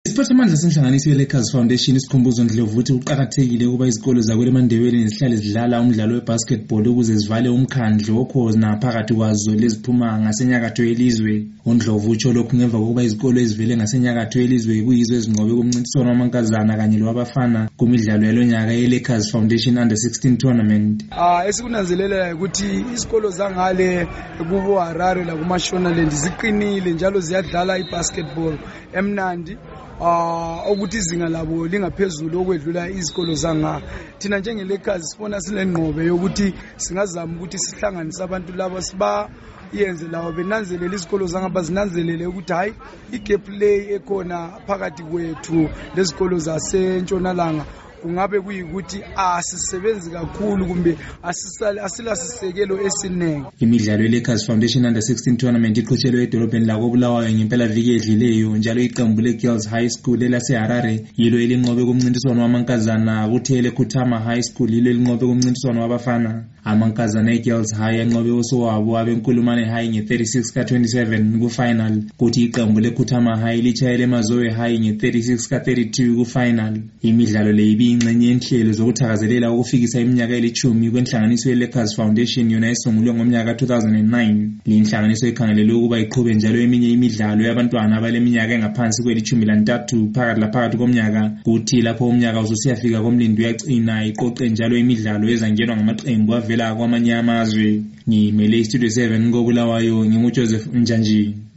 Isiphathamandla senhlanganiso ye-Lakers Foundation isikhumbuzo Ndlovu uthi kuqakathekile ukuba izikole zakwele Mandebele zihlale zidlala umdlalo we-basketball ukuze zivale umkhandlo okhona phakathi kwazo leziphuma ngasenyakatho yelizwe. uNdlovu utsho lokhu ngemva kokuba izikole ezivele ngasenyakatho yelizwe kuyizo ezinqobe kumncintiswano wamankazana kanye lowabafana kumidlalo yalonyaka ye-Lakers Foundation Under 16 Tournament. Esikunanzelela ukuthi izikolo zangale kubo Harare la kuMashonaland ziqinile njalo ziyadlala i-basketball emnandi. Ukuthi izinga labo lingaphezulu okwedlula izikolo zanga. Thina njenge-Lakers sibona silenqobe yokuthi singazama ukuthi sihlanganise abantu laba siba yenze lawo benanzelela izikolo zangaba zinanzelele ukuthi hayi igap lay ekhona phakathi kwethu lezikolo zasentshonalanga kungabe kuyikuthi asisebenzi kakhulu kumbe asilasisekelo esinenge. Imidlalo ye-Lakers Foundation Under 16 Tournament iqhutshelwe edolobheni lakoBulawayo ngempela viki edlileyo njalo iqembu le-Girls High School elase-Harare yilo elinqobe kumncintiswano wamankazana kuthi ele-Kutama High School yilo elinqobe kumncintiswano wabafana. Amankazana e-Girls High anqobe osowabo abenkulumane High nge-36 ka-27 ku-final kuthi iqembu le-Kutama High litshayele Mazowe High nge-36 ka-32 ku-final. Imidlalo le ingxenye yenhlelo zokuthakazelela ukufikisa iminyaka eli-10 kwenhlanganiso ye-Lakers Foundation yona esungulwe ngomnyaka ka-2009. Le nhlanganiso ikhangelelwe ukuba iqhube njalo eminye imidlalo yabantwana abaleminyaka engaphansi kweli-13 phakathi komnyaka kuthi lapho umnyaka ususiyafika komlindi uyagcina iqoqe njalo imidlalo ezangenwa ngamaqembu avela kwamanye amazwe. Ngimele iStudio 7 koBulawayo nginguJoseph Njanji.